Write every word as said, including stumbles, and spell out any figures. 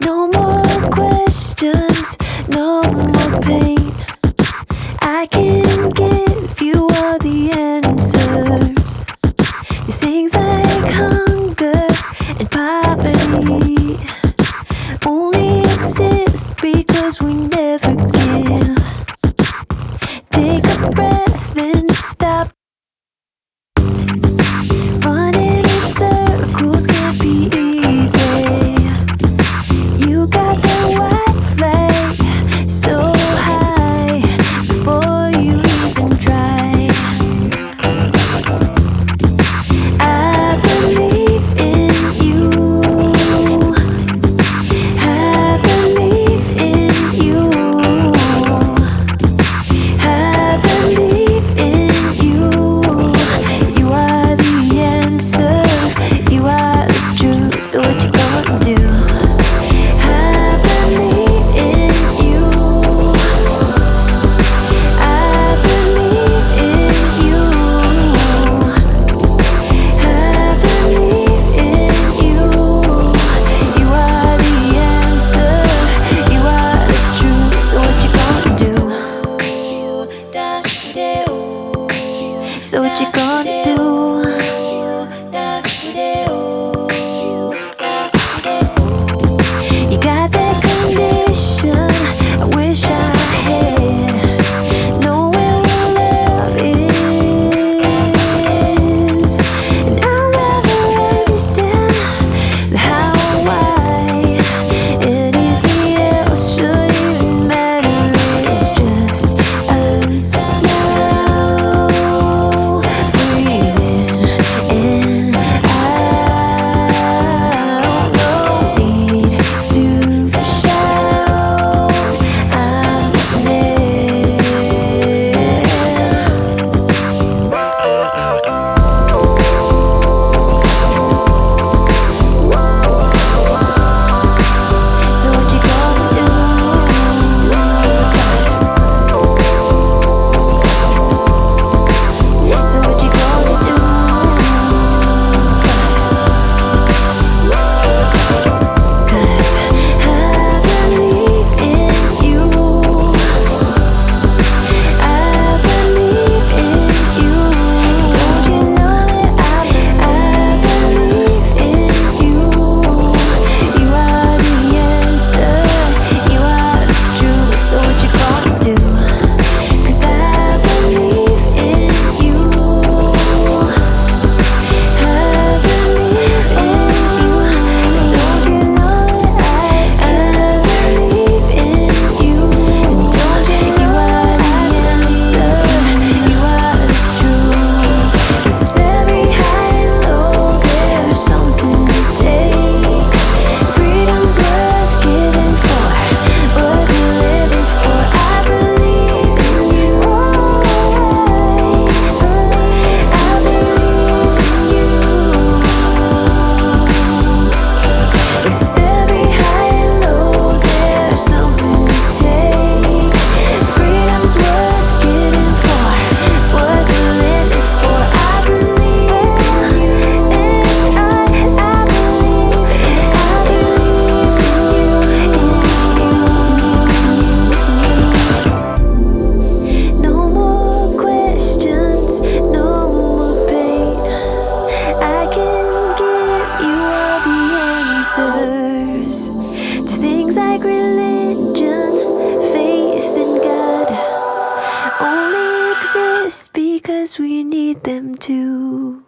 No more questions, no more pain. I can give you all the answers. The things like hunger and poverty only exist because we never give. Take a breath, then stop. Running in circles can't be easy. You got that white flag so high before you even try. I believe in you. I believe in you. I believe in you. You are the answer. You are the truth. So what you gonna do? So what you gonna do? You got that condition I wish I had. Knowing what love is, and I'll never understand the how or why. Anything else should even matter. It's just us now. To things like religion, faith in God only exist because we need them to.